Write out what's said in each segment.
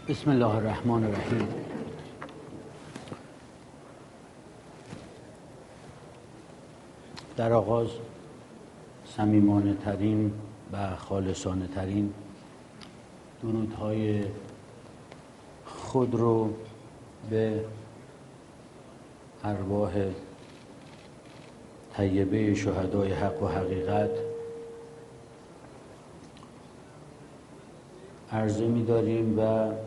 بسم الله الرحمن الرحیم. در آغاز صمیمانه ترین و خالصانه ترین درودهای خود رو به ارواح طیبه شهدای حق و حقیقت عرضه می‌داریم و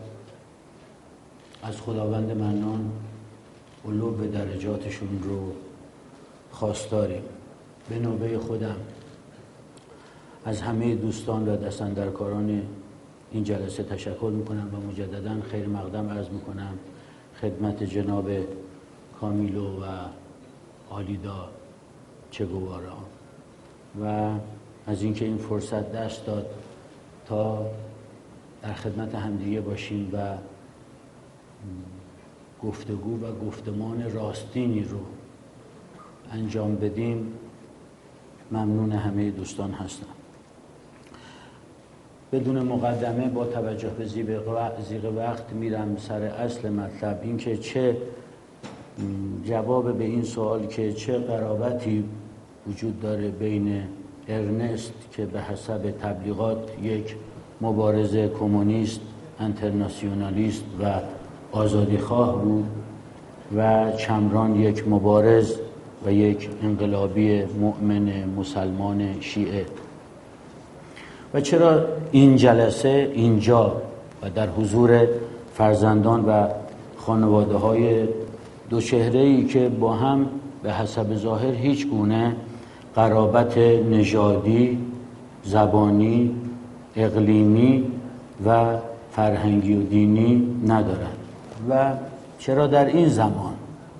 از خداوند منان علو به درجاتشون رو خواستاریم. به نوبه خودم از همه دوستان و دستاندرکاران این جلسه تشکر میکنم و مجددا خیر مقدم عرض میکنم خدمت جناب کامیلو و آلیدا چگوارا و از اینکه این فرصت دست داد تا در خدمت همدیگه باشیم و گفتگو و گفتمان راستینی رو انجام بدیم. ممنون همه دوستان هستم. بدون مقدمه با توجه به زیغ وقت میرم سر اصل مطلب، این که چه جواب به این سوال که چه قرابتی وجود داره بین ارنست که به حسب تبلیغات یک مبارز کمونیست، انترناسیونالیست و آزادیخواه بود و چمران یک مبارز و یک انقلابی مؤمن مسلمان شیعه، و چرا این جلسه اینجا و در حضور فرزندان و خانواده های دو چهره‌ای که با هم به حسب ظاهر هیچ گونه قرابت نژادی، زبانی، اقلیمی و فرهنگی و دینی ندارند و چرا در این زمان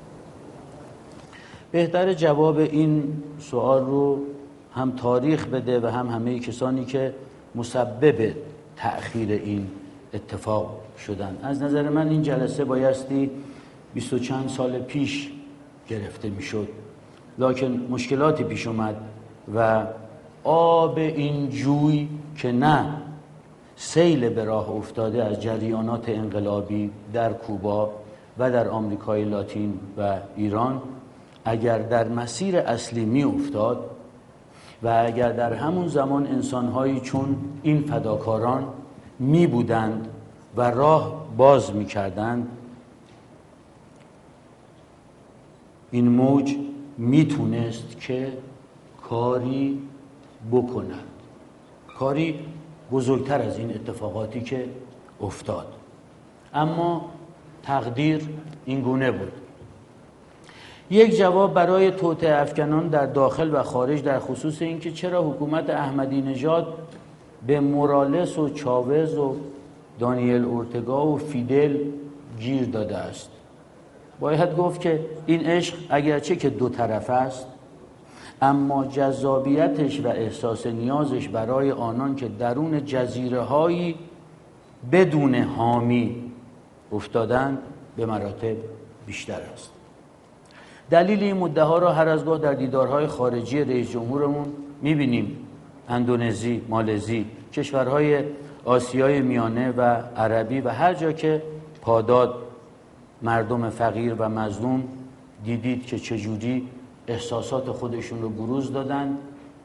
بهتر جواب این سوال رو هم تاریخ بده و هم همه کسانی که مسبب تأخیر این اتفاق شدن. از نظر من این جلسه بایستی 20 و چند سال پیش گرفته میشد، لکن مشکلاتی پیش اومد و آب این جوی که نه سیل به راه افتاده از جریانات انقلابی در کوبا و در آمریکای لاتین و ایران، اگر در مسیر اصلی می افتاد و اگر در همون زمان انسانهایی چون این فداکاران می بودند و راه باز می کردند، این موج می تونست که کاری بکند، کاری بزرگتر از این اتفاقاتی که افتاد. اما تقدیر این گونه بود. یک جواب برای توطئه افکنان در داخل و خارج در خصوص اینکه چرا حکومت احمدی نژاد به مورالس و چاوز و دانیل اورتگا و فیدل گیر داده است. باید گفت که این عشق اگرچه که دو طرف است، اما جذابیتش و احساس نیازش برای آنان که درون جزیره‌هایی بدون حامی افتادند به مراتب بیشتر است. دلیل این مدعا را هر از گاه در دیدارهای خارجی رئیس جمهورمون می‌بینیم. اندونزی، مالزی، کشورهای آسیای میانه و عربی و هر جا که پاداد مردم فقیر و مظلوم دیدید که چجوری احساسات خودشون رو بروز دادن.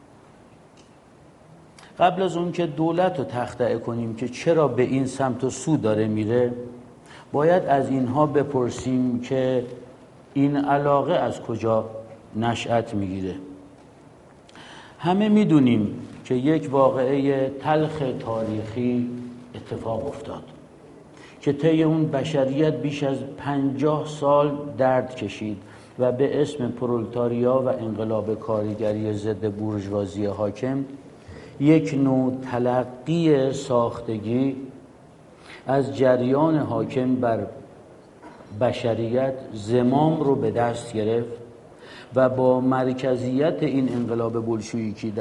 قبل از اون که دولت رو تخطئه کنیم که چرا به این سمت و سو داره میره، باید از اینها بپرسیم که این علاقه از کجا نشأت میگیره. همه میدونیم که یک واقعه تلخ تاریخی اتفاق افتاد که طی اون بشریت بیش از 50 سال درد کشید و به اسم پرولتاریا و انقلاب کارگری ضد بورژوازی حاکم یک نوع تلقی ساختگی از جریان حاکم بر بشریت زمام رو به دست گرفت و با مرکزیت این انقلاب بولشویکی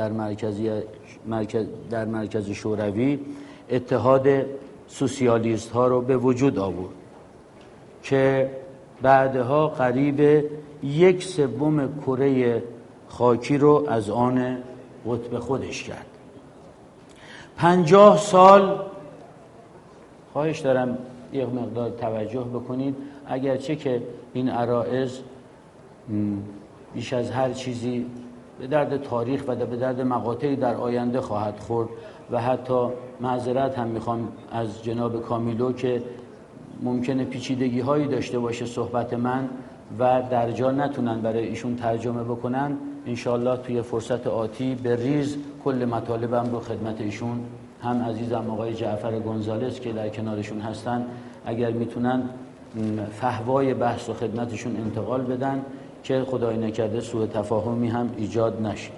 در مرکز شوروی اتحاد سوسیالیست ها رو به وجود آورد که بعدها قریب 1/3 کره خاکی رو از آن قطب خودش کرد. 50 سال خواهش دارم یک مقدار توجه بکنید. اگرچه که این عرائض بیش از هر چیزی به درد تاریخ و به درد مقاطعی در آینده خواهد خورد و حتی معذرت هم میخوام از جناب کامیلو که ممکنه پیچیدگی هایی داشته باشه صحبت من و در جا نتونن برای ایشون ترجمه بکنن. انشالله توی فرصت آتی به ریز کل مطالبم رو خدمت ایشون، هم عزیزم آقای جعفر گونزالز که در کنارشون هستن، اگر میتونن فحوای بحث و خدمتشون انتقال بدن که خدای نکرده سوء تفاهمی هم ایجاد نشه.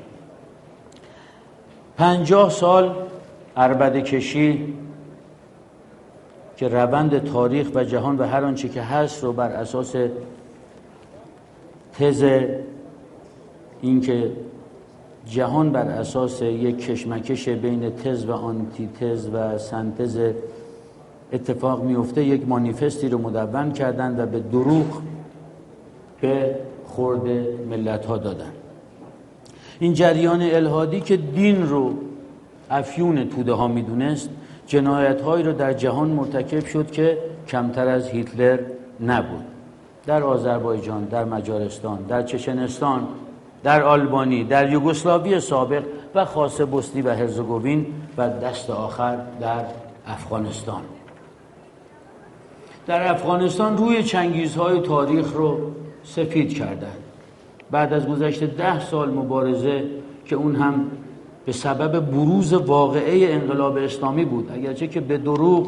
50 سال عربده کشی که روند تاریخ و جهان و هر آنچه که هست رو بر اساس تز اینکه جهان بر اساس یک کشمکش بین تز و آنتی تز و سنتز اتفاق میفته، یک مانیفستی رو مدون کردن و به دروغ به خورد ملت ها دادن. این جریان الحادی که دین رو افیون توده ها میدونست، جنایت هایی رو در جهان مرتکب شد که کمتر از هیتلر نبود. در آذربایجان، در مجارستان، در چچنستان، در آلبانی، در یوگسلاوی سابق و خاصه بوسنی و هرزگوین و دست آخر در افغانستان. در افغانستان روی چنگیزهای تاریخ رو سفید کردند. بعد از گذشت 10 سال مبارزه که اون هم به سبب بروز واقعه انقلاب اسلامی بود، اگرچه که به دروغ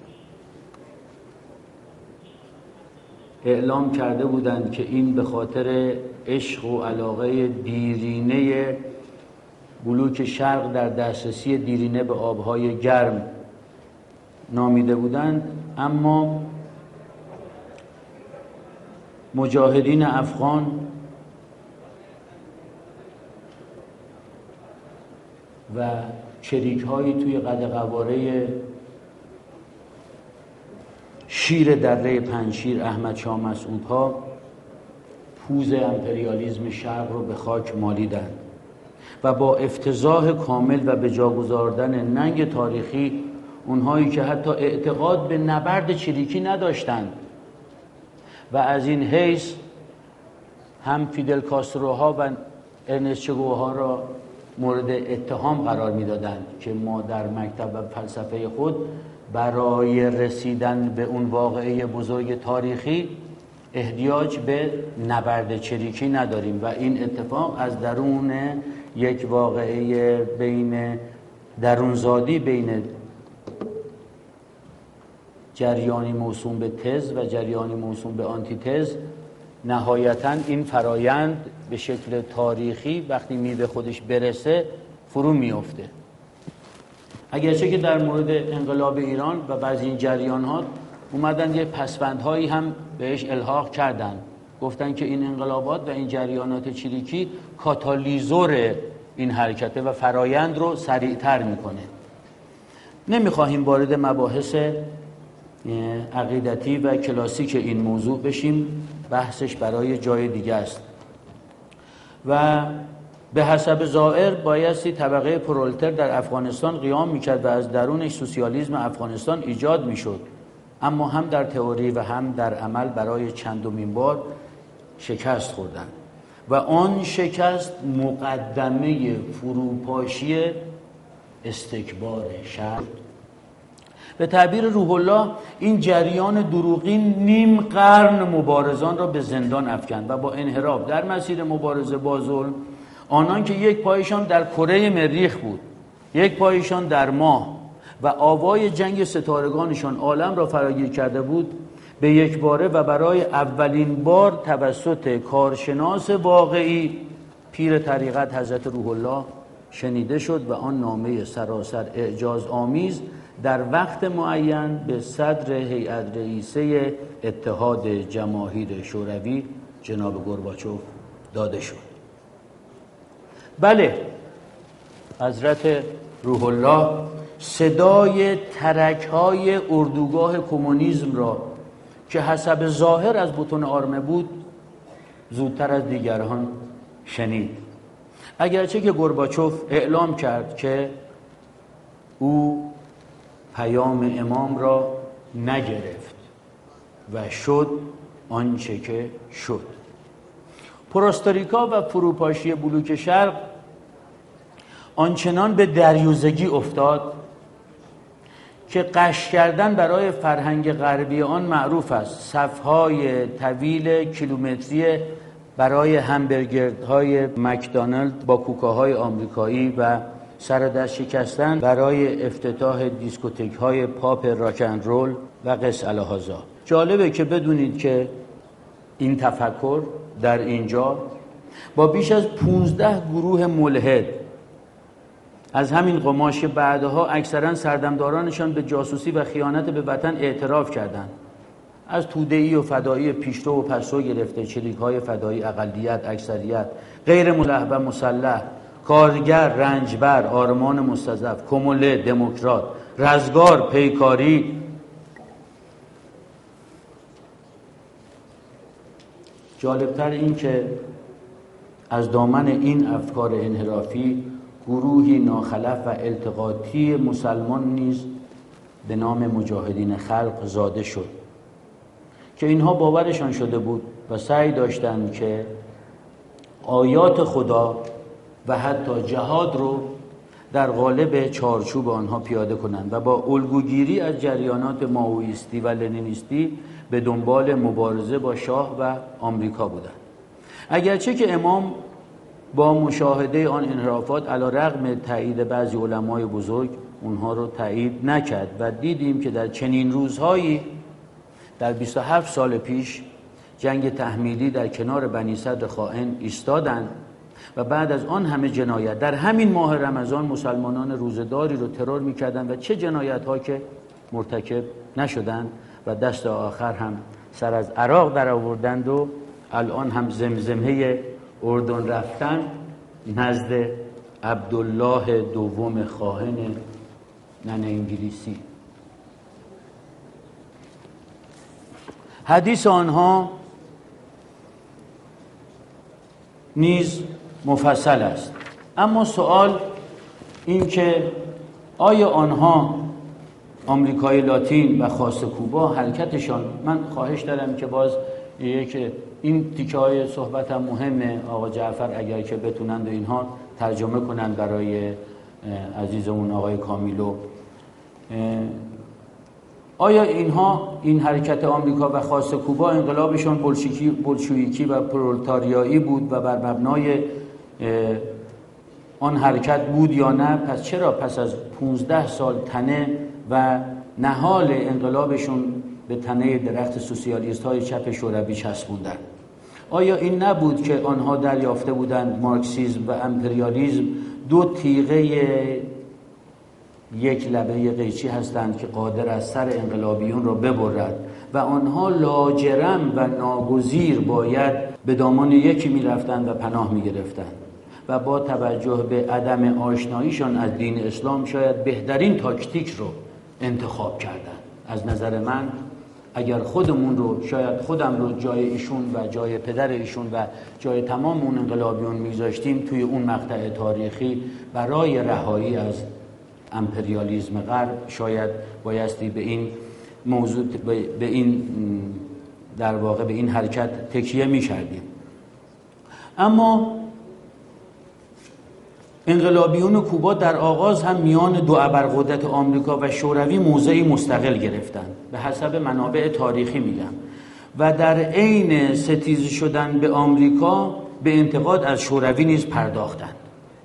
اعلام کرده بودند که این به خاطر عشق و علاقه دیرینه بلوک شرق در دسترسی دیرینه به آبهای گرم نامیده بودند، اما مجاهدین افغان و چریک‌هایی توی قد قواره شیر دره پنجشیر احمد شاه مسعودها پوز امپریالیسم شرق رو به خاک مالیدند و با افتضاح کامل و به جا گذاردن ننگ تاریخی اونهایی که حتی اعتقاد به نبرد چریکی نداشتند و از این حیث هم فیدل کاستروها و ارنست چه گووارا را مورد اتهام قرار میدادند که ما در مکتب و فلسفه خود برای رسیدن به اون واقعه بزرگ تاریخی احتیاج به نبرد چریکی نداریم و این اتفاق از درون یک واقعه بین درونزادی بین جریانی موسوم به تز و جریانی موسوم به آنتی تز، نهایتاً این فرایند به شکل تاریخی وقتی به خودش برسه فرو میفته. اگرچه که در مورد انقلاب ایران و بعضی این جریان‌ها اومدن یه پسوندهایی هم بهش الحاق کردن، گفتن که این انقلابات و این جریانات چریکی کاتالیزور این حرکته و فرایند رو سریعتر میکنه. نمیخواهیم وارد مباحث عقیدتی و کلاسیک این موضوع بشیم، بحثش برای جای دیگه است و به حسب ظاهر بایستی طبقه پرولتر در افغانستان قیام میکرد و از درونش سوسیالیسم افغانستان ایجاد میشد، اما هم در تئوری و هم در عمل برای چندمین بار شکست خوردند و آن شکست مقدمه فروپاشی استکبار شرق. به تعبیر روح الله این جریان دروغین نیم قرن مبارزان را به زندان افکند و با انحراف در مسیر مبارزه با ظلم، آنان که یک پایشان در کره مریخ بود، یک پایشان در ماه و آوای جنگ ستارگانشان عالم را فراگیر کرده بود، به یک باره و برای اولین بار توسط کارشناس واقعی پیر طریقت حضرت روح الله شنیده شد و آن نامه سراسر اعجاز آمیز در وقت معین به صدر هیئت رئیسه اتحاد جماهیر شوروی جناب گورباچوف داده شد. بله، حضرت روح الله صدای ترک‌های اردوگاه کمونیسم را که حسب ظاهر از بطن آرمه بود زودتر از دیگران شنید، اگرچه که گورباچوف اعلام کرد که او پیام امام را نگرفت و شد آنچه که شد. پراستاریکا و فروپاشی بلوک شرق آنچنان به دریوزگی افتاد که غش کردن برای فرهنگ غربی آن معروف است. صف‌های طویل کیلومتری برای همبرگرهای مکدونالد با کوکاهای آمریکایی و سر دست شکستن برای افتتاح دیسکوتک‌های پاپ راک اند رول و قس الهذا. جالبه که بدونید که این تفکر در اینجا با بیش از 15 گروه ملحد از همین قماش که بعدها اکثرا سردمدارانشان به جاسوسی و خیانت به وطن اعتراف کردند، از توده‌ای و فدایی پیشرو و پسرو گرفته، چریک‌های فدایی اقلیت، اکثریت، غیر ملح و مسلح، کارگر، رنجبر، آرمان مستضعف، کموله، دموکرات، رزگار، پیکاری. جالبتر این که از دامن این افکار انحرافی گروهی ناخلف و التقاطی مسلمان نیز به نام مجاهدین خلق زاده شد که اینها باورشان شده بود و سعی داشتند که آیات خدا و حتی جهاد رو در قالب چارچوب آنها پیاده کنند و با الگوگیری از جریانات مائویستی و لنینیستی به دنبال مبارزه با شاه و آمریکا بودند. اگرچه که امام با مشاهده آن انحرافات علی رغم تایید بعضی علمای بزرگ اونها رو تایید نکرد و دیدیم که در چنین روزهایی در 27 سال پیش جنگ تحمیلی در کنار بنی صدر خائن ایستادند و بعد از آن همه جنایت در همین ماه رمضان مسلمانان روزداری رو ترور می‌کردند و چه جنایت‌ها که مرتکب نشدند و دست آخر هم سر از عراق در آوردند و الان هم زمزمه اردن رفتن نزد عبدالله دوم خائن نن انگلیسی. حدیث آنها نیز مفصل است، اما سوال این که آیا آنها آمریکای لاتین و خاص کوبا حرکتشان، من خواهش دارم که باز یک این تیکه های صحبت هم مهمه، آقا جعفر اگر که بتونند و اینها ترجمه کنند برای عزیزمون آقای کامیلو، آیا اینها این حرکت آمریکا و خاص کوبا انقلابشان بولشویکی و پرولتاریایی بود و بر مبنای آن حرکت بود یا نه؟ پس چرا پس از 15 سال تنه و نهال انقلابشون به تنه درخت سوسیالیست های چپ شوروی چسبوندن؟ آیا این نبود که آنها دریافته بودند مارکسیسم و امپریالیسم دو تیغه یک لبه قیچی هستند که قادر است سر انقلابیون را ببرد و آنها لاجرم و ناگزیر باید به دامان یکی می‌رفتند و پناه می‌گرفتند و با توجه به عدم آشناییشان از دین اسلام شاید بهترین تاکتیک رو انتخاب کردند. از نظر من اگر خودمون رو، شاید خودم رو جای ایشون و جای پدر ایشون و جای تمام اون انقلابیون می‌گذاشتیم توی اون مقطع تاریخی برای رهایی از امپریالیسم غرب، شاید بایستی به این موضوع، به این در واقع به این حرکت تکیه می‌کردیم. اما انقلابیون کوبا در آغاز هم میان دو ابرقدرت آمریکا و شوروی موضعی مستقل گرفتند، به حسب منابع تاریخی میگم، و در عین ستیز شدن به آمریکا به انتقاد از شوروی نیز پرداختند.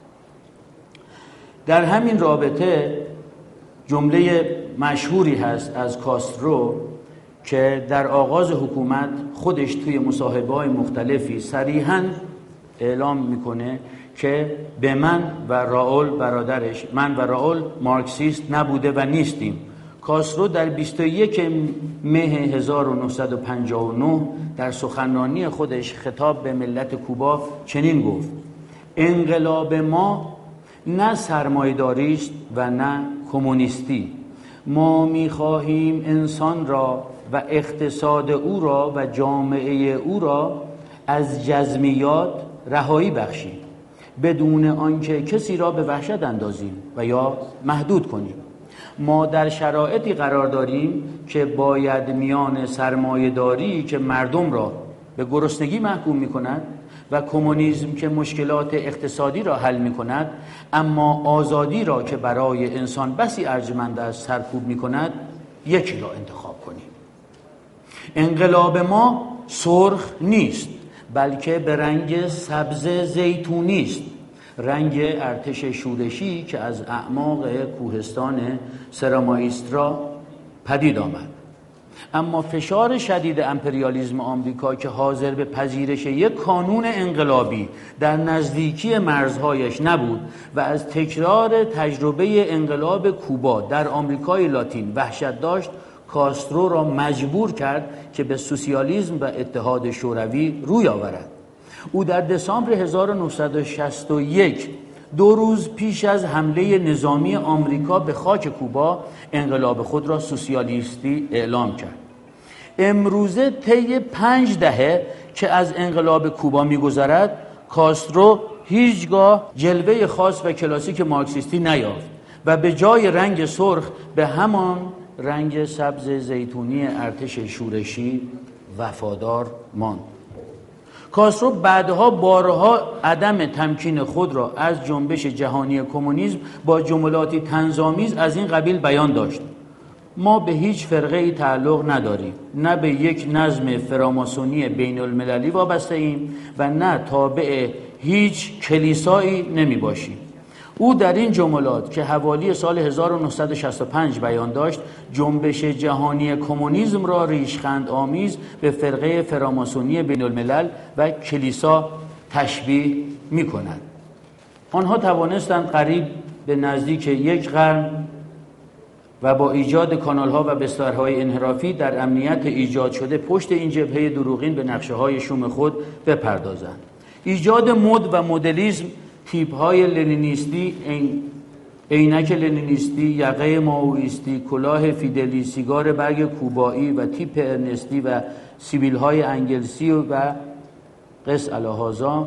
در همین رابطه جمله مشهوری هست از کاسترو که در آغاز حکومت خودش توی مصاحبه‌های مختلفی صریحاً اعلام میکنه که به من و راول برادرش، من و راول مارکسیست نبوده و نیستیم. کاسترو در 21 مه 1959 در سخنرانی خودش خطاب به ملت کوبا چنین گفت: انقلاب ما نه سرمایه‌داری است و نه کمونیستی. ما می‌خواهیم انسان را و اقتصاد او را و جامعه او را از جزمیات رهایی بخشیم بدون آنکه کسی را به وحشت اندازیم و یا محدود کنیم. ما در شرایطی قرار داریم که باید میان سرمایه‌داری که مردم را به گرسنگی محکوم می‌کند و کمونیسم که مشکلات اقتصادی را حل می‌کند، اما آزادی را که برای انسان بسی ارجمند است سرکوب می‌کند، یکی را انتخاب کنیم. انقلاب ما سرخ نیست، بلکه به رنگ سبز زیتونی است، رنگ ارتش شورشی که از اعماق کوهستان سرامایسترا پدید آمد. اما فشار شدید امپریالیسم آمریکا که حاضر به پذیرش یک کانون انقلابی در نزدیکی مرزهایش نبود و از تکرار تجربه انقلاب کوبا در آمریکای لاتین وحشت داشت، کاسترو را مجبور کرد که به سوسیالیسم و اتحاد شوروی روی آورد. او در دسامبر 1961 2 روز پیش از حمله نظامی آمریکا به خاک کوبا انقلاب خود را سوسیالیستی اعلام کرد. امروزه طی 5 دهه که از انقلاب کوبا می‌گذرد، کاسترو هیچگاه جلوه خاص و کلاسیک مارکسیستی نیافت و به جای رنگ سرخ به همان رنگ سبز زیتونی ارتش شورشی وفادار ماند. کاسترو بعدها بارها عدم تمکین خود را از جنبش جهانی کمونیسم با جملاتی طنزآمیز از این قبیل بیان داشت: ما به هیچ فرقه‌ای تعلق نداریم، نه به یک نظم فراماسونی بین المللی وابسته ایم و نه تابع هیچ کلیسایی نمی باشیم. او در این جملات که حوالی سال 1965 بیان داشت، جنبش جهانی کمونیسم را ریشخند آمیز به فرقه فراماسونی بین الملل و کلیسا تشبیه می کند. آنها توانستند قریب به نزدیک 1 قرن و با ایجاد کانال‌ها و بسترهای انحرافی در امنیت ایجاد شده پشت این جبهه دروغین به نقشه‌های شوم خود بپردازند. ایجاد مد و مدلیسم، تیپ‌های لنینیستی، عینک لنینیستی، یقه مائویستی، کلاه فیدلی، سیگار برگ کوبایی و تیپ ارنستی و سیبیل‌های انگلسی و قس الهازا،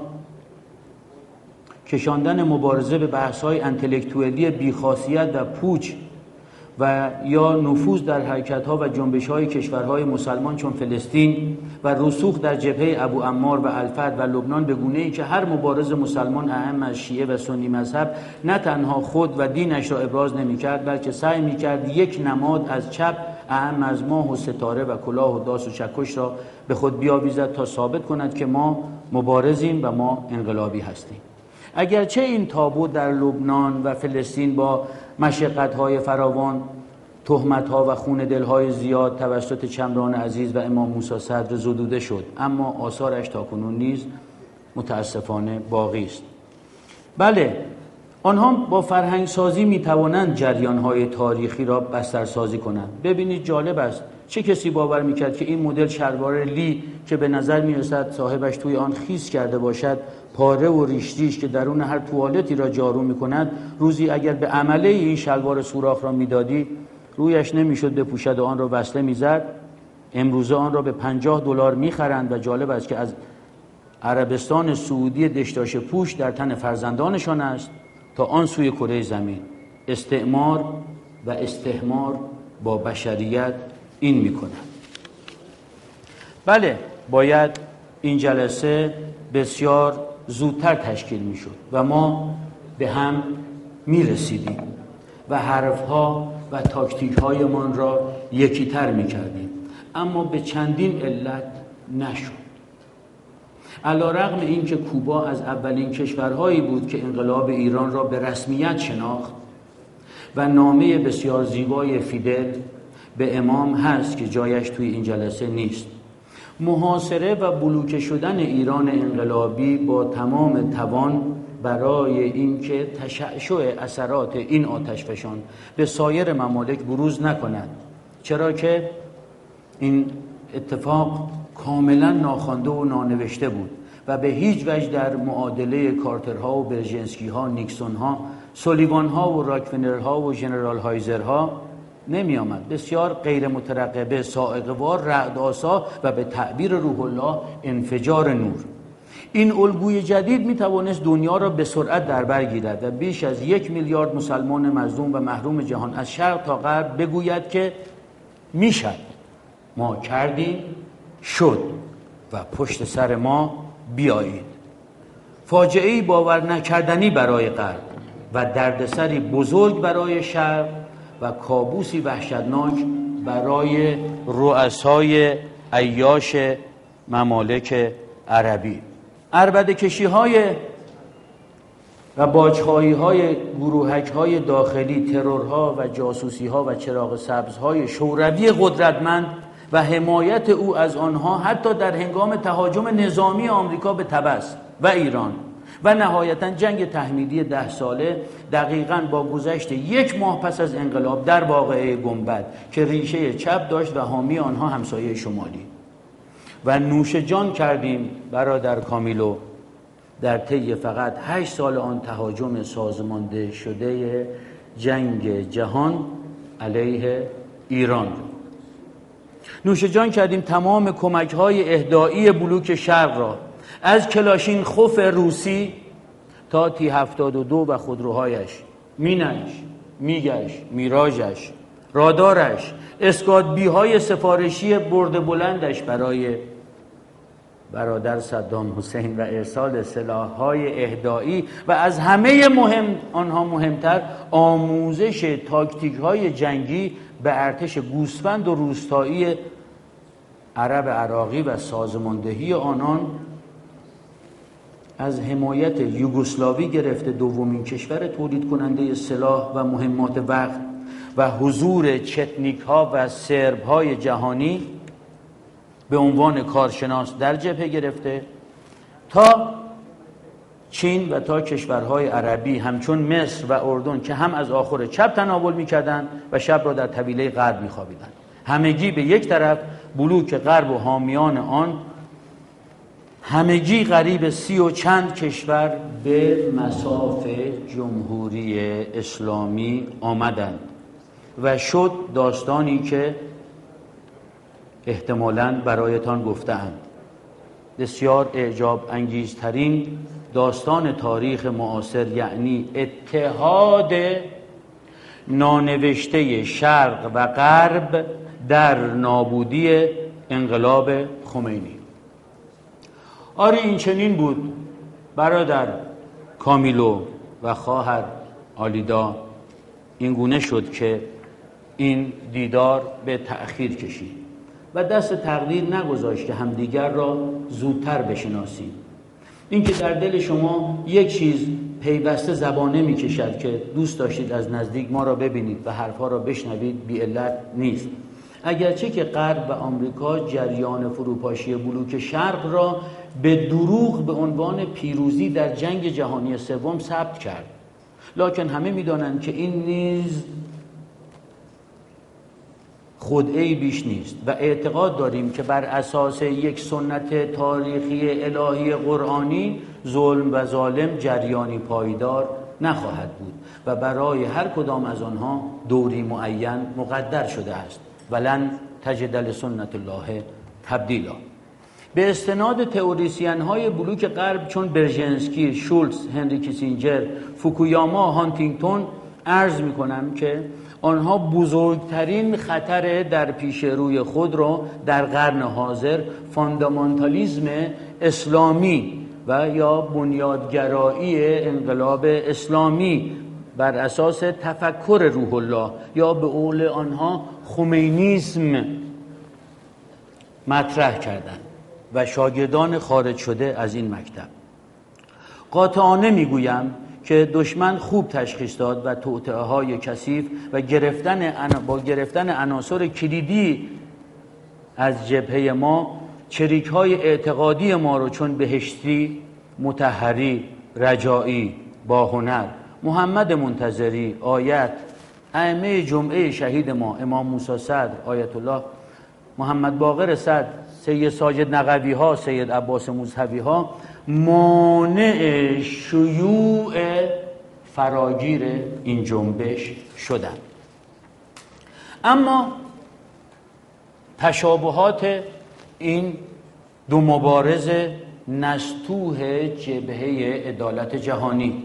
کشاندن مبارزه به بحث‌های انتلکتوالی بی‌خاصیت و پوچ و یا نفوذ در حرکت‌ها و جنبش‌های کشورهای مسلمان چون فلسطین و رسوخ در جبهه ابو عمار و الفت و لبنان به گونه‌ای که هر مبارز مسلمان اعم از شیعه و سنی مذهب نه تنها خود و دینش را ابراز نمی‌کرد، بلکه سعی می‌کرد یک نماد از چپ اعم از ماه و ستاره و کلاه و داس و چکش را به خود بیاویزد تا ثابت کند که ما مبارزیم و ما انقلابی هستیم. اگرچه این تابو در لبنان و فلسطین با مشقت‌های فراوان، تهمت‌ها و خون دل‌های زیاد توسط چمران عزیز و امام موسی صدر زدوده شد، اما آثارش تاکنون نیز متاسفانه باقی است. بله، آنها با فرهنگ سازی می‌توانند جریان‌های تاریخی را بسترسازی کنند. ببینید جالب است، چه کسی باور می‌کرد که این مدل شلوار لی که به نظر می‌رسد صاحبش توی آن خیس کرده باشد، پاره و ریش که درون هر توالتی را جارو می‌کند، روزی اگر به عمله این شلوار سوراخ را می‌دادی رویش نمی‌شد بپوشد و آن را وصله می‌زد. امروزه آن را به $50 می‌خرند و جالب است که از عربستان سعودی دشداش پوش در تن فرزندانشان است تا آن سوی کره زمین. استعمار و استحمار با بشریت این می‌کند. بله، باید این جلسه بسیار زودتر تشکیل می‌شد و ما به هم می‌رسیدیم و حرف‌ها و تاکتیک‌هایمان را یکی‌تر می‌کردیم، اما به چندین علت نشد. علی‌رغم اینکه کوبا از اولین کشورهایی بود که انقلاب ایران را به رسمیت شناخت و نامه بسیار زیبای فیدل به امام هست که جایش توی این جلسه نیست، محاصره و بلوکه شدن ایران انقلابی با تمام توان برای اینکه تشعشع اثرات این آتشفشان به سایر ممالک بروز نکند، چرا که این اتفاق کاملا ناخوانده و نانوشته بود و به هیچ وجه در معادله کارترها و برژنسکی‌ها، نیکسون‌ها، سولیوان‌ها و راکفلرها و ژنرال هایزرها نمی آمد. بسیار غیر مترقبه، صاعقه‌وار، رعدآسا و به تعبیر روح الله انفجار نور. این الگوی جدید می توانست دنیا را به سرعت در بر گیرد و بیش از 1 میلیارد مسلمان مظلوم و محروم جهان از شرق تا غرب بگوید که میشد، ما کردیم، شد و پشت سر ما بیایید. فاجعه‌ای باور نکردنی برای غرب و دردسری بزرگ برای شرق و کابوسی وحشتناک برای رؤسای عیاش ممالک عربی. عربده‌کشی‌های و باج‌خواهی‌های گروهک‌های داخلی، ترورها و جاسوسی‌ها و چراغ سبزهای شوروی قدرتمند و حمایت او از آنها حتی در هنگام تهاجم نظامی آمریکا به طبس و ایران و نهایتاً جنگ تحمیلی 10 ساله دقیقاً با گذشت 1 ماه پس از انقلاب در واقعه گنبد که ریشه چپ داشت و حامی آنها همسایه شمالی. و نوش جان کردیم برادر کامیلو در طی فقط 8 سال آن تهاجم سازمانده شده جنگ جهان علیه ایران. نوش جان کردیم تمام کمک‌های اهدایی بلوک شرق را، از کلاشینکوف روسی تا تی 72 و خودروهایش، مینش، میگش، میراژش، رادارش، اسکادبی‌های سفارشی برد بلندش برای برادر صدام حسین و ارسال سلاح‌های اهدایی و از همه آنها مهمتر آموزش تاکتیک‌های جنگی به ارتش گوسفند و روستایی عرب عراقی و سازماندهی آنان از حمایت یوگسلاوی گرفته دومین کشور تولید کننده سلاح و مهمات وقت و حضور چتنیک‌ها و سرب‌های جهانی به عنوان کارشناس در جبهه گرفته تا چین و تا کشورهای عربی همچون مصر و اردن که هم از آخر چپ تناول می‌کردند و شب را در طویله غرب می‌خوابیدند. همگی به یک طرف، بلوک غرب و حامیان آن همگی قریب 30 و چند کشور به مصاف جمهوری اسلامی آمدند و شد داستانی که احتمالاً برایتان گفته‌اند. بسیار اعجاب انگیزترین داستان تاریخ معاصر، یعنی اتحاد نانوشته شرق و غرب در نابودی انقلاب خمینی. آری این چنین بود برادر کامیلو و خواهر آلیدا. این گونه شد که این دیدار به تأخیر کشید و دست تقدیر نگذاشت که همدیگر را زودتر بشناسیم. اینکه در دل شما یک چیز پیوسته زبانه می کشد که دوست داشتید از نزدیک ما را ببینید و حرفها را بشنوید بی علت نیست. اگرچه که غرب و آمریکا جریان فروپاشی بلوک شرق را به دروغ به عنوان پیروزی در جنگ جهانی سوم ثبت کرد، لکن همه می‌دانند که این نیز خدعه‌ای بیش نیست و اعتقاد داریم که بر اساس یک سنت تاریخی الهی قرآنی ظلم و ظالم جریانی پایدار نخواهد بود و برای هر کدام از آنها دوری معین مقدر شده است. ولن تجد لسنت الله تبدیلا. به استناد تئوریسین‌های بلوک غرب چون برژنسکی، شولتز، هنری کیسینجر، فوکویاما، هانتینگتون عرض می‌کنم که آنها بزرگترین خطر در پیش روی خود را در قرن حاضر فاندامنتالیسم اسلامی و یا بنیادگرایی انقلاب اسلامی بر اساس تفکر روح الله یا به قول آنها خمینیسم مطرح کردند و شاگردان خارج شده از این مکتب. قاطعانه میگویم که دشمن خوب تشخیص داد و توطئه‌های کثیف و با گرفتن عناصر کلیدی از جبهه ما چریک‌های اعتقادی ما رو چون بهشتی، مطهری، رجایی، باهنر، محمد منتظری، آیت، ائمه جمعه شهید ما، امام موسی صدر، آیت الله محمد باقر صدر، سید ساجد نقوی ها، سید عباس موسوی ها مانع شیوع فراگیر این جنبش شدند. اما تشابهات این دو مبارز نستوه جبهه عدالت جهانی.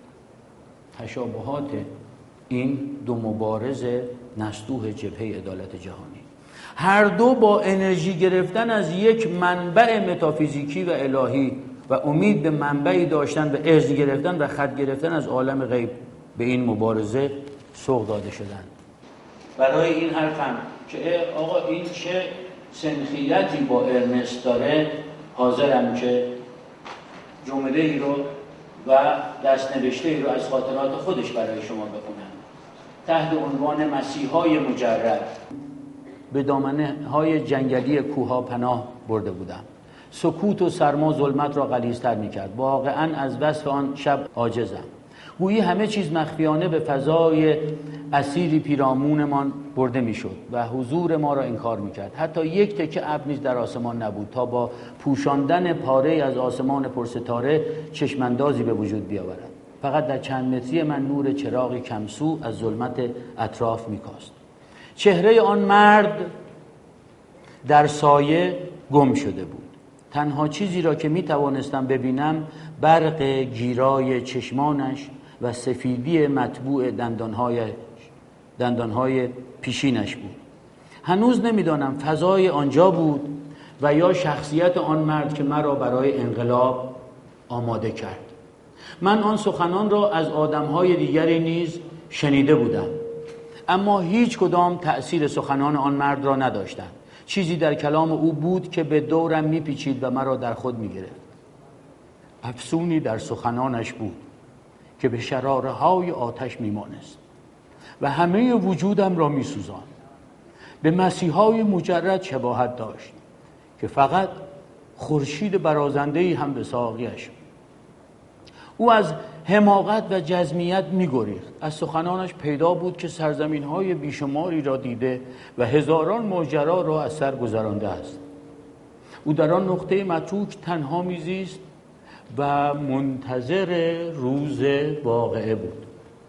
تشابهات این دو مبارز نستوه جبهه عدالت جهانی، هر دو با انرژی گرفتن از یک منبع متافیزیکی و الهی و امید به منبعی داشتن و ارث گرفتن و خط گرفتن از عالم غیب به این مبارزه سوق داده شدند. برای این حرفم که آقا این چه سنخیتی با ارنست داره، حاضرم که جمله ای رو و دست نوشته ای رو از خاطرات خودش برای شما بخونم تحت عنوان مسیحای مجرد. به دامنه های جنگلی کوها پناه برده بودم. سکوت و سرما ظلمت را غلیظتر می‌کرد. واقعاً از وصف آن شب عاجزم. گویی همه چیز مخفیانه به فضای اسیری پیرامونمان برده میشد و حضور ما را انکار میکرد. حتی یک تکه ابر نیز در آسمان نبود تا با پوشاندن پاره از آسمان پرستاره چشماندازی به وجود بیاورد. فقط در چند متری من نور چراغی کمسو از ظلمت اطراف میکاست. چهره آن مرد در سایه گم شده بود. تنها چیزی را که می توانستم ببینم برق گیرای چشمانش و سفیدی مطبوع دندانهای پیشینش بود. هنوز نمیدانم فضای آنجا بود و یا شخصیت آن مرد که مرا برای انقلاب آماده کرد. من آن سخنان را از آدمهای دیگری نیز شنیده بودم، اما هیچ کدام تأثیر سخنان آن مرد را نداشتند. چیزی در کلام او بود که به دورم میپیچید و مرا در خود میگرفت. افسونی در سخنانش بود که به شراره های آتش میمانست و همه وجودم را میسوزاند. به مسیحای مجرد شباهت داشت که فقط خورشید برازنده‌ای هم به ساقیش. او از حماقت و جزمیت می‌گریخت. از سخنانش پیدا بود که سرزمین‌های بیشماری را دیده و هزاران ماجرا را از سر گذرانده است. او در آن نقطه متروک تنها می‌زیست و منتظر روز واقعه بود.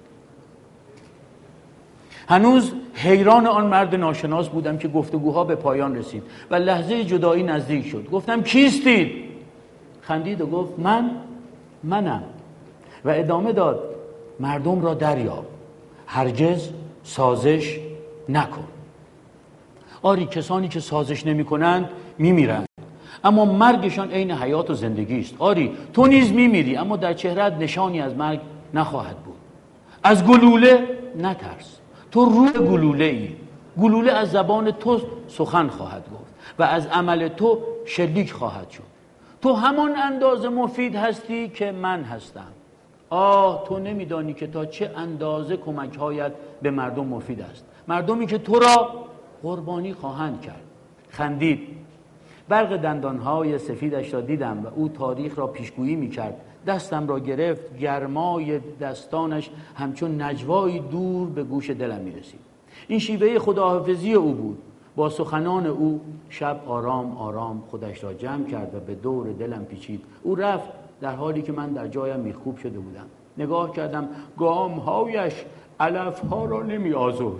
هنوز حیران آن مرد ناشناس بودم که گفتگوها به پایان رسید و لحظه جدایی نزدیک شد. گفتم کیستید؟ خندید و گفت منم و ادامه داد مردم را دریاب، هرگز سازش نکن. آری کسانی که سازش نمی کنند می میرند، اما مرگشان عین حیات و زندگی است. آری تو نیز می میری، اما در چهره‌ات نشانی از مرگ نخواهد بود. از گلوله نترس، تو روح گلوله ای. گلوله از زبان تو سخن خواهد گفت و از عمل تو شلیک خواهد شد. تو همان اندازه مفید هستی که من هستم. تو نمیدانی که تا چه اندازه کمک‌هایت به مردم مفید است. مردمی که تو را قربانی خواهند کرد. خندید. برق دندانهای سفیدش را دیدم و او تاریخ را پیشگویی می‌کرد. دستم را گرفت، گرمای دستانش همچون نجوایی دور به گوش دلم می‌رسید. این شیوه خداحافظی او بود. با سخنان او شب آرام آرام خودش را جمع کرد و به دور دلم پیچید. او رفت در حالی که من در جایم میخوب شده بودم. نگاه کردم، گامهایش علفها را نمی آزرد.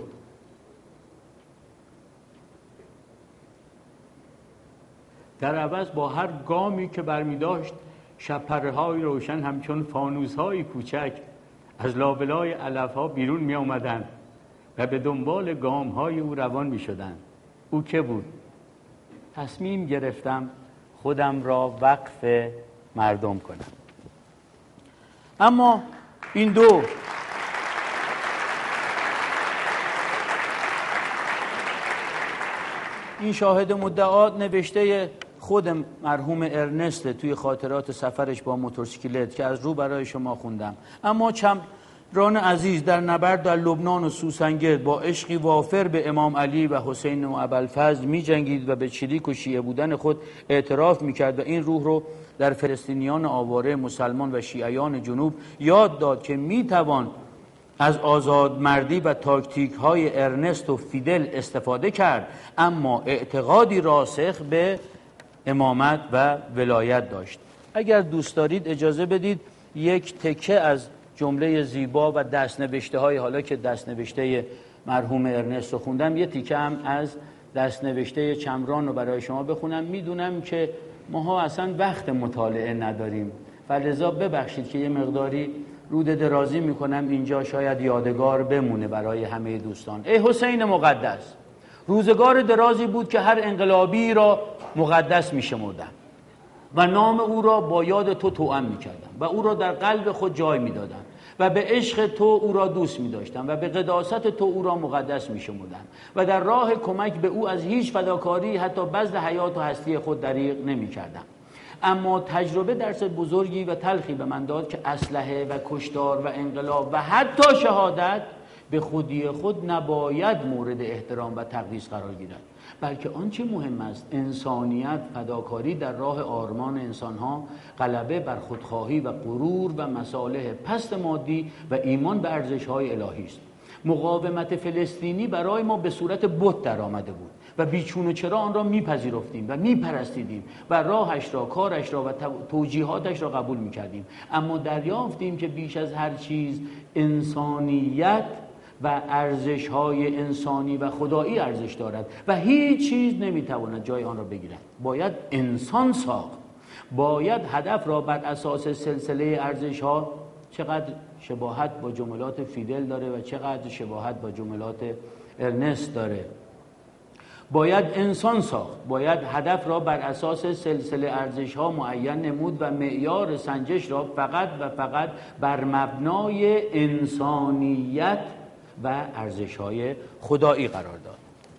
در عوض با هر گامی که برمی داشت شب‌پره‌های روشن همچون فانوس‌های کوچک از لابلای علفها بیرون می آمدند و به دنبال گام‌های او روان می شدند. او که بود؟ تصمیم گرفتم خودم را وقف مردم کنم. اما این شاهد مدعا نوشته خود مرحوم ارنست توی خاطرات سفرش با موتورسیکلت که از رو برای شما خوندم. اما چمران عزیز در نبرد در لبنان و سوسنگرد با عشقی وافر به امام علی و حسین و ابوالفضل می جنگید و به چریک و شیعه بودن خود اعتراف می کرد و این روح رو در فلسطینیان آواره مسلمان و شیعیان جنوب یاد داد که می توان از آزادمردی و تاکتیک های ارنست و فیدل استفاده کرد، اما اعتقادی راسخ به امامت و ولایت داشت. اگر دوست دارید اجازه بدید یک تکه از جمله زیبا و دستنوشته های، حالا که دستنوشته مرحوم ارنست رو خوندم، یه تیکه هم از دستنوشته چمران رو برای شما بخونم. میدونم که ماها اصلا وقت مطالعه نداریم و لذا ببخشید که یه مقداری رود درازی میکنم اینجا، شاید یادگار بمونه برای همه دوستان. ای حسین مقدس، روزگار درازی بود که هر انقلابی را مقدس میشمردند و نام او را با یاد تو توأم میکردند و او را در قلب خود جای میدادند و به عشق تو او را دوست می‌داشتند و به قداست تو او را مقدس می‌شمردند و در راه کمک به او از هیچ فداکاری حتی بذل حیات و هستی خود دریغ نمی‌کردند. اما تجربه درس بزرگی و تلخی به من داد که اسلحه و کشتار و انقلاب و حتی شهادت به خودی خود نباید مورد احترام و تقدیس قرار گیرد، بلکه آنچه مهم است انسانیت، فداکاری در راه آرمان انسانها، غلبه بر خودخواهی و غرور و مصالح پست مادی و ایمان به ارزش‌های الهی است. مقاومت فلسطینی برای ما به صورت بت در آمده بود و بیچون و چرا آن را میپذیرفتیم و میپرستیدیم و راهش را، کارش را و توجیهاتش را قبول میکردیم، اما دریافتیم که بیش از هر چیز انسانیت و ارزش‌های انسانی و خدایی ارزش دارد و هیچ چیز نمیتواند جای آن را بگیرد. باید انسان ساخت، باید هدف را بر اساس سلسله ارزش‌ها، چقدر شباهت با جملات فیدل داره و چقدر شباهت با جملات ارنست داره. باید انسان ساخت، باید هدف را بر اساس سلسله ارزش‌ها معین نمود و معیار سنجش را فقط و فقط بر مبنای انسانیت و ارزش‌های خدایی قرار داد.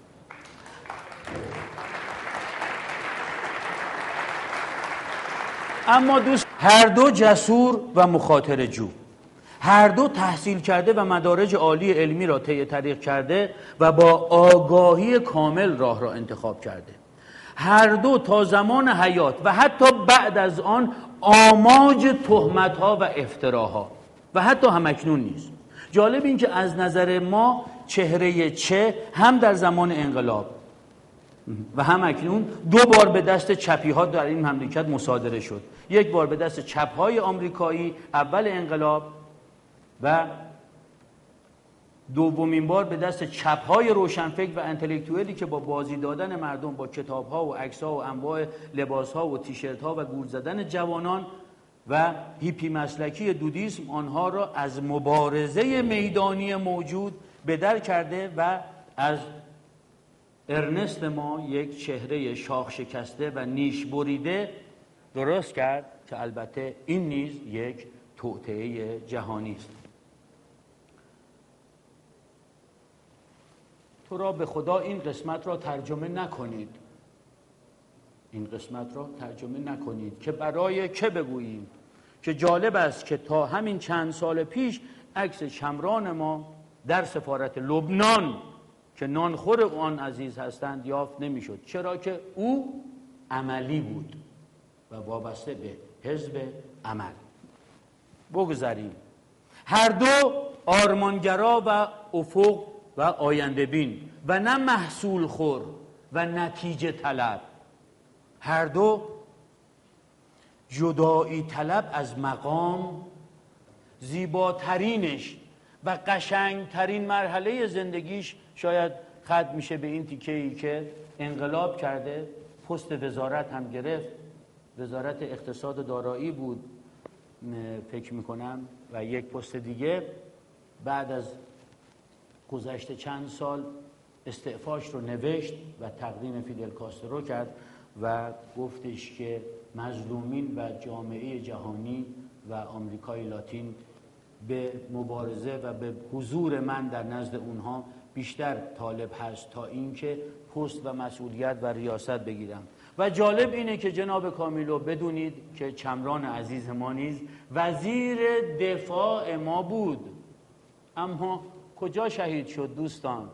اما دوست، هر دو جسور و مخاطره جو، هر دو تحصیل کرده و مدارج عالی علمی را طی طریق کرده و با آگاهی کامل راه را انتخاب کرده. هر دو تا زمان حیات و حتی بعد از آن آماج تهمت‌ها و افتراها و حتی همکنون نیست. جالب این که از نظر ما چهره چه هم در زمان انقلاب و هم اکنون دو بار به دست چپی ها در این مملکت مصادره شد. یک بار به دست چپ های آمریکایی اول انقلاب و دومین بار به دست چپ های روشنفکر و انتلکتوئلی که با بازی دادن مردم با کتاب ها و عکس ها و انواع لباس ها و تیشرت ها و گول زدن جوانان و هیپی مسلکی دودیسم آنها را از مبارزه میدانی موجود به در کرده و از ارنست ما یک چهره شاخ شکسته و نیش بریده درست کرد که البته این نیز یک توطئه جهانی است. تو را به خدا این قسمت را ترجمه نکنید، این قسمت را ترجمه نکنید که برای که بگوییم که جالب است که تا همین چند سال پیش عکس چمران ما در سفارت لبنان که نانخور آن عزیز هستند یافت نمیشد، چرا که او عملی بود و وابسته به حزب عمل. بگذاریم. هر دو آرمانگرا و افق و آینده بین و نه محصول خور و نتیجه طلب. هر دو جدایی طلب از مقام، زیباترینش و قشنگترین مرحله زندگیش شاید ختم میشه به این تیکه‌ای که انقلاب کرده، پست وزارت هم گرفت، وزارت اقتصاد و دارایی بود فکر میکنم و یک پست دیگه بعد از گذشته چند سال استعفاش رو نوشت و تقدیم فیدل کاسترو کرد و گفتش که مظلومین و جامعه جهانی و آمریکای لاتین به مبارزه و به حضور من در نزد اونها بیشتر طالب هست تا اینکه پست و مسئولیت و ریاست بگیرم. و جالب اینه که جناب کامیلو بدونید که چمران عزیز ما نیز وزیر دفاع ما بود، اما کجا شهید شد دوستان؟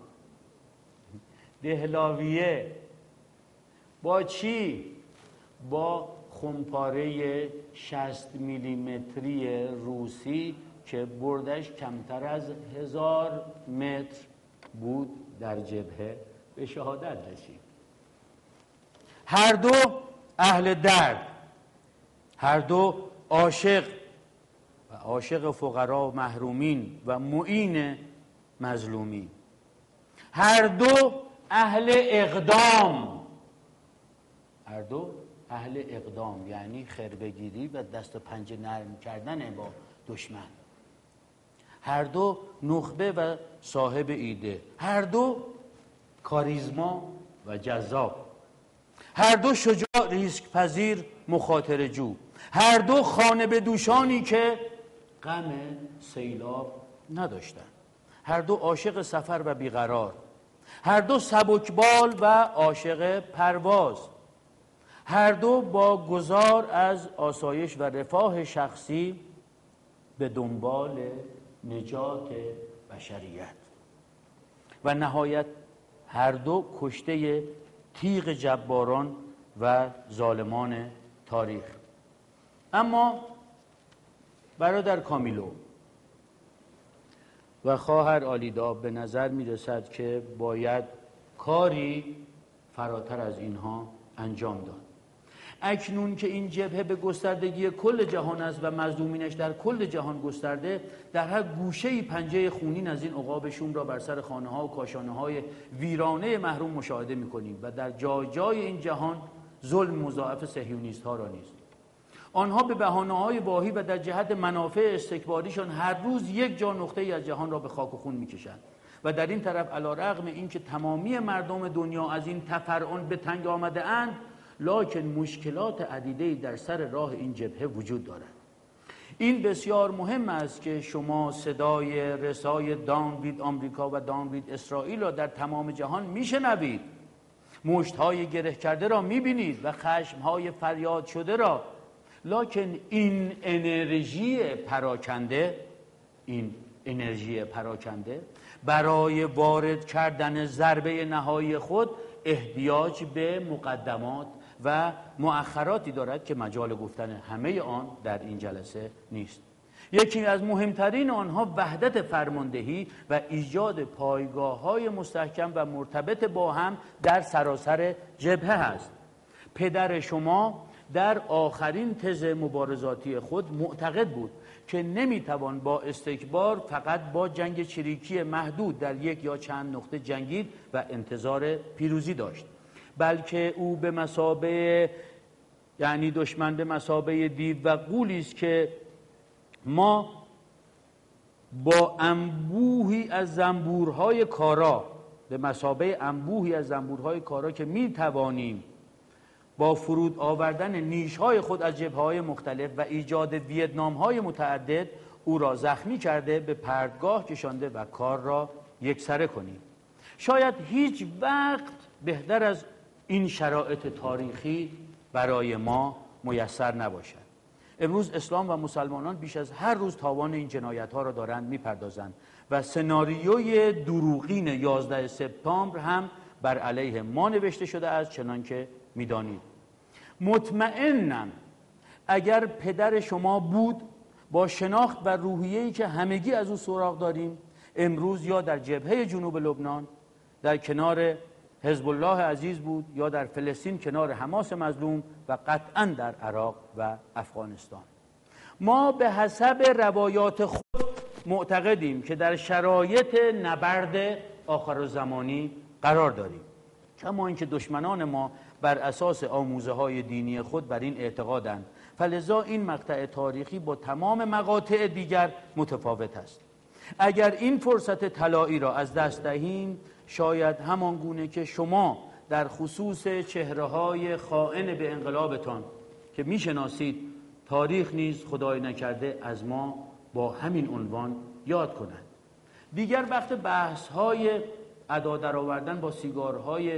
دهلاویه. با چی؟ با خمپاره 60 میلیمتری روسی که بردش کمتر از 1000 متر بود در جبهه به شهادت رسید. هر دو اهل درد، هر دو عاشق و عاشق فقرا و محرومین و معین مظلومین، هر دو اهل اقدام، هر دو اهل اقدام، یعنی خربه‌گیری و دست و پنجه نرم کردن با دشمن. هر دو نخبه و صاحب ایده، هر دو کاریزما و جذاب، هر دو شجاع، ریسک پذیر، مخاطره جو، هر دو خانه به دوشانی که غم سیلاب نداشتند، هر دو عاشق سفر و بیقرار، هر دو سبکبال و عاشق پرواز، هر دو با گذار از آسایش و رفاه شخصی به دنبال نجات بشریت، و نهایت هر دو کشته تیغ جباران و ظالمان تاریخ. اما برادر کامیلو و خواهر آلیدا به نظر می رسد که باید کاری فراتر از اینها انجام داد. اکنون که این جبهه به گستردگی کل جهان است و مظلومینش در کل جهان گسترده، در هر گوشه‌ای پنجه خونین از این عقاب شوم را بر سر خانه‌ها و کاشانه‌های ویرانه محروم مشاهده می‌کنیم و در جای جای این جهان ظلم مضاعف صهیونیست‌ها را نیز. آنها به بهانه‌های واهی و در جهت منافع استکباریشان هر روز یک جا نقطه‌ای از جهان را به خاک و خون می‌کشند و در این طرف علی‌رغم اینکه تمامی مردم دنیا از این تفرعن به تنگ آمده اند، لکن مشکلات عدیده‌ای در سر راه این جبهه وجود دارد. این بسیار مهم است که شما صدای رسای داونوید آمریکا و داونوید اسرائیل را در تمام جهان میشنوید، مشت‌های گره کرده را میبینید و خشم‌های فریاد شده را، لکن این انرژی پراکنده برای وارد کردن ضربه نهایی خود احتیاج به مقدمات و مؤخراتی دارد که مجال گفتن همه آن در این جلسه نیست. یکی از مهمترین آنها وحدت فرماندهی و ایجاد پایگاه‌های مستحکم و مرتبط با هم در سراسر جبهه است. پدر شما در آخرین تز مبارزاتی خود معتقد بود که نمیتوان با استکبار فقط با جنگ چریکی محدود در یک یا چند نقطه جنگید و انتظار پیروزی داشت، بلکه او به مثابه، یعنی دشمن به مثابه دیو و غولی است که ما با انبوهی از زنبورهای کارا، به مثابه انبوهی از زنبورهای کارا که میتوانیم با فرود آوردن نیش‌های خود از جبهه‌های مختلف و ایجاد ویتنام‌های متعدد او را زخمی کرده، به پرتگاه کشانده و کار را یکسره کنیم. شاید هیچ وقت بهتر از این شرایط تاریخی برای ما میسر نباشد. امروز اسلام و مسلمانان بیش از هر روز تاوان این جنایت‌ها را دارند می‌پردازند و سناریوی دروغین 11 سپتامبر هم بر علیه ما نوشته شده است، چنان که می‌دانید. مطمئنم اگر پدر شما بود، با شناخت و روحیه‌ای که همگی از او سراغ داریم، امروز یا در جبهه جنوب لبنان در کنار حزب الله عزیز بود، یا در فلسطین کنار حماس مظلوم و قطعاً در عراق و افغانستان. ما به حسب روایات خود معتقدیم که در شرایط نبرد آخرالزمانی قرار داریم، کما اینکه دشمنان ما بر اساس آموزه‌های دینی خود بر این اعتقادند، فلذا این مقطع تاریخی با تمام مقاطع دیگر متفاوت است. اگر این فرصت طلایی را از دست دهیم، شاید همان گونه که شما در خصوص چهره‌های خائن به انقلابتان که میشناسید، تاریخ نیز خدای نکرده از ما با همین عنوان یاد کنند. دیگر وقت بحث‌های ادا درآوردن با سیگارهای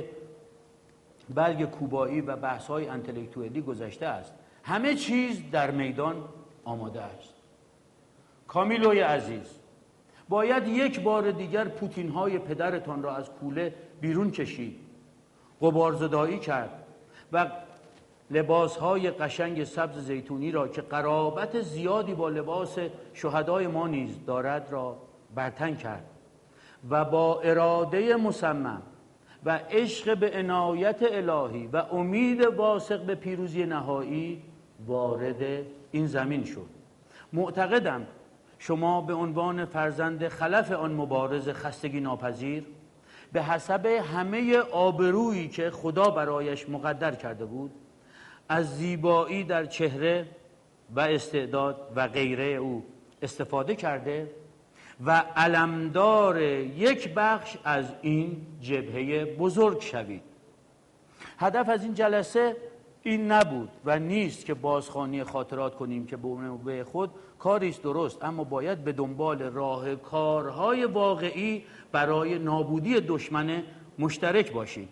برگ کوبایی و بحث‌های انتلکتوالی گذشته است. همه چیز در میدان آماده است. کامیلوی عزیز، باید یک بار دیگر پوتین‌های پدرتان را از کوله بیرون کشید، غبارزدایی کرد و لباس‌های قشنگ سبز زیتونی را که قرابت زیادی با لباس شهدای ما نیز دارد را برتن کرد و با اراده مصمم و عشق به عنایت الهی و امید واثق به پیروزی نهایی وارد این زمین شد. معتقدم شما به عنوان فرزند خلف آن مبارز خستگی ناپذیر، به حسب همه آبرویی که خدا برایش مقدر کرده بود از زیبایی در چهره و استعداد و غیره او استفاده کرده و علمدار یک بخش از این جبهه بزرگ شوید. هدف از این جلسه این نبود و نیست که بازخوانی خاطرات کنیم که به خود کاری است درست، اما باید به دنبال راه کارهای واقعی برای نابودی دشمن مشترک باشیم.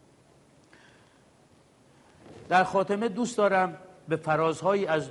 در خاتمه دوست دارم به فرازهایی از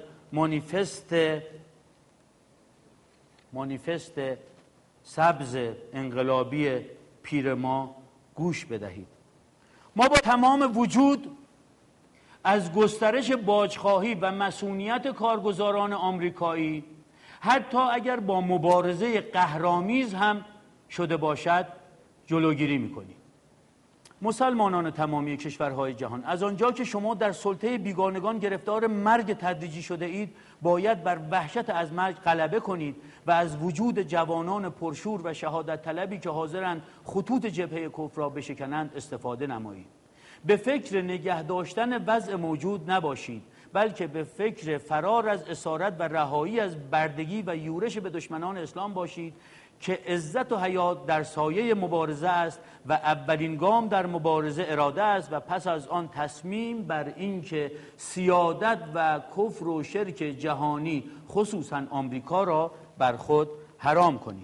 مانیفست سبز انقلابی پیر ما گوش بدهید. ما با تمام وجود از گسترش باجخواهی و مصونیت کارگزاران آمریکایی، حتی اگر با مبارزه قهرآمیز هم شده باشد، جلوگیری می‌کنیم. مسلمانان تمامی کشورهای جهان، از آنجا که شما در سلطه بیگانگان گرفتار مرگ تدریجی شده اید، باید بر وحشت از مرگ غلبه کنید و از وجود جوانان پرشور و شهادت طلبی که حاضرند خطوط جبهه کفر را بشکنند استفاده نمایید. به فکر نگه داشتن وضع موجود نباشید، بلکه به فکر فرار از اسارت و رهایی از بردگی و یورش به دشمنان اسلام باشید که عزت و حیات در سایه مبارزه است و اولین گام در مبارزه اراده است و پس از آن تصمیم بر این که سیادت و کفر و شرک جهانی خصوصا آمریکا را بر خود حرام کنید.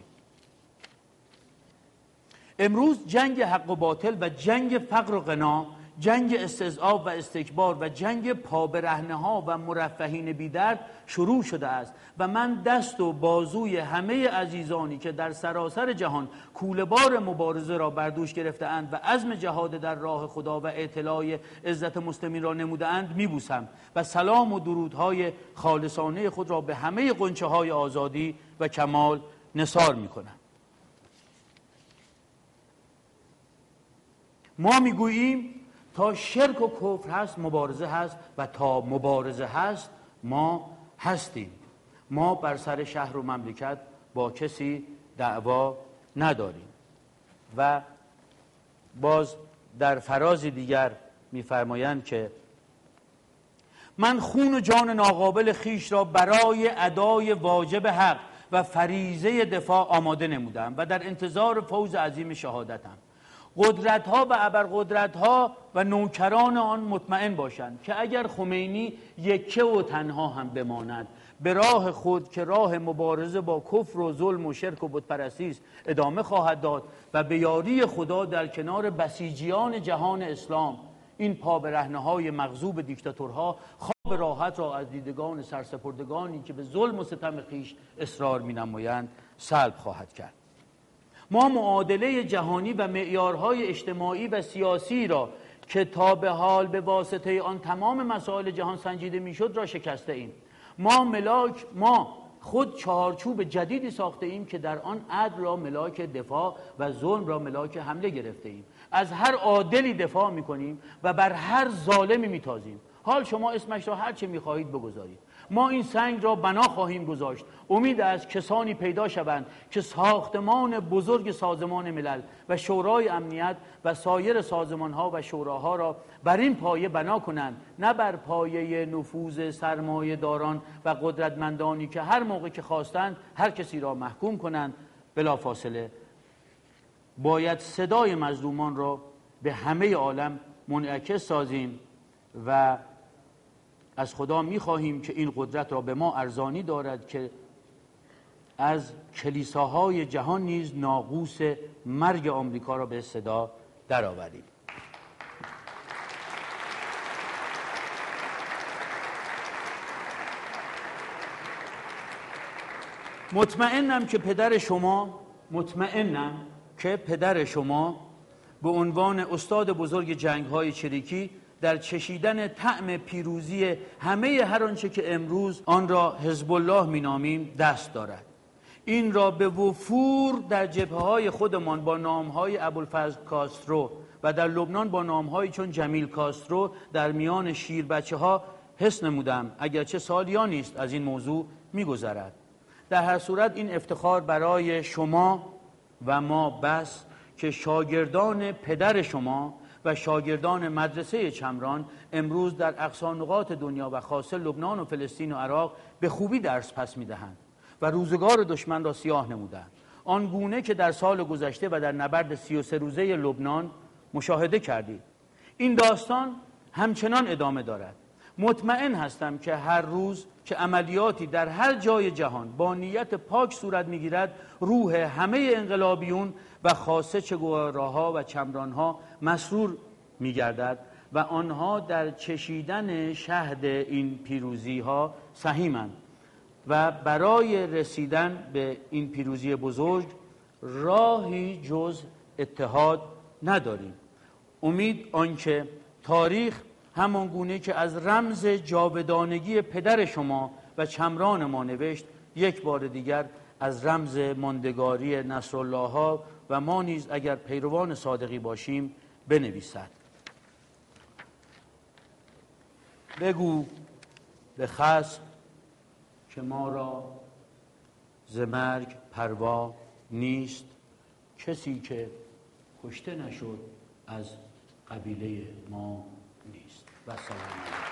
امروز جنگ حق و باطل و جنگ فقر و غنا، جنگ استضعاف و استکبار و جنگ پابرهنه‌ها و مرفهین بی‌درد شروع شده است و من دست و بازوی همه عزیزانی که در سراسر جهان کوله‌بار مبارزه را بر دوش گرفته‌اند و عزم جهاد در راه خدا و اعتلاء عزت مسلمین را نموده‌اند میبوسم و سلام و درودهای خالصانه خود را به همه غنچه‌های آزادی و کمال نثار میکنم. ما میگوییم تا شرک و کفر هست مبارزه هست و تا مبارزه هست ما هستیم. ما بر سر شهر و مملکت با کسی دعوا نداریم. و باز در فراز دیگر می‌فرمایند که من خون و جان ناقابل خیش را برای ادای واجب حق و فریضه دفاع آماده نمودم و در انتظار فوز عظیم شهادتم. قدرت‌ها و ابرقدرت‌ها و نوکران آن مطمئن باشند که اگر خمینی یکه و تنها هم بماند، به راه خود که راه مبارزه با کفر و ظلم و شرک و بتپرستی است ادامه خواهد داد و به یاری خدا در کنار بسیجیان جهان اسلام این پابرهنه‌های مغضوب دیکتاتورها خواب راحت را از دیدگان سرسپردگانی که به ظلم و ستم خویش اصرار می‌نمایند سلب خواهد کرد. ما معادله جهانی و معیارهای اجتماعی و سیاسی را که تا به حال به واسطه آن تمام مسائل جهان سنجیده میشد را شکسته ایم. ما خود چارچوب جدیدی ساخته ایم که در آن عدل را ملاک دفاع و ظلم را ملاک حمله گرفته ایم. از هر عادلی دفاع میکنیم و بر هر ظالمی میتازیم. حال شما اسمش را هر چه میخواهید بگذارید. ما این سنگ را بنا خواهیم گذاشت. امید است کسانی پیدا شوند که ساختمان بزرگ سازمان ملل و شورای امنیت و سایر سازمانها و شوراها را بر این پایه بنا کنند، نه بر پایه نفوذ سرمایه داران و قدرتمندانی که هر موقع که خواستند هر کسی را محکوم کنند. بلافاصله باید صدای مظلومان را به همه عالم منعکس سازیم و از خدا می‌خواهیم که این قدرت را به ما ارزانی دارد که از کلیساهای جهان نیز ناقوس مرگ آمریکا را به صدا درآوریم. مطمئنم که پدر شما به عنوان استاد بزرگ جنگ‌های چریکی در چشیدن طعم پیروزی همه هر آنچه که امروز آن را حزب الله مینامیم دست دارد. این را به وفور در جبهه‌های خودمان با نام‌های ابوالفضل کاسترو و در لبنان با نام‌هایی چون جمیل کاسترو در میان شیر بچه‌ها حس نمودم، اگرچه سالیانی است از این موضوع می‌گذرد. در هر صورت این افتخار برای شما و ما بس که شاگردان پدر شما و شاگردان مدرسه چمران امروز در اقصا نقاط دنیا و خاصه لبنان و فلسطین و عراق به خوبی درس پس می‌دهند و روزگار دشمن را سیاه نمودند، آنگونه که در سال گذشته و در نبرد 33 روزه لبنان مشاهده کردید. این داستان همچنان ادامه دارد. مطمئن هستم که هر روز که عملیاتی در هر جای جهان با نیت پاک صورت میگیرد، روح همه انقلابیون و خاصه چگوارها و چمرانها مسرور میگردد و آنها در چشیدن شهد این پیروزی ها سهیمند و برای رسیدن به این پیروزی بزرگ راهی جز اتحاد نداریم. امید آنکه تاریخ همان گونه که از رمز جاودانگی پدر شما و چمران ما نوشت، یک بار دیگر از رمز ماندگاری نصرالله ها و ما نیز اگر پیروان صادقی باشیم بنویسد. بگو به خصم که ما را ز مرگ پروا نیست، کسی که کشته نشد از قبیله ما نیست. و سلام علیکم.